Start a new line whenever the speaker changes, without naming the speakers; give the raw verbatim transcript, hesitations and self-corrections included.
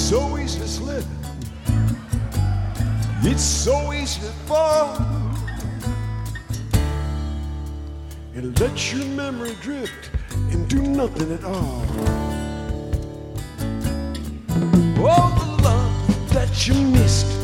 so easy to slip. It's so easy to fall and let your memory drift and do nothing at all. Oh, the love that you missed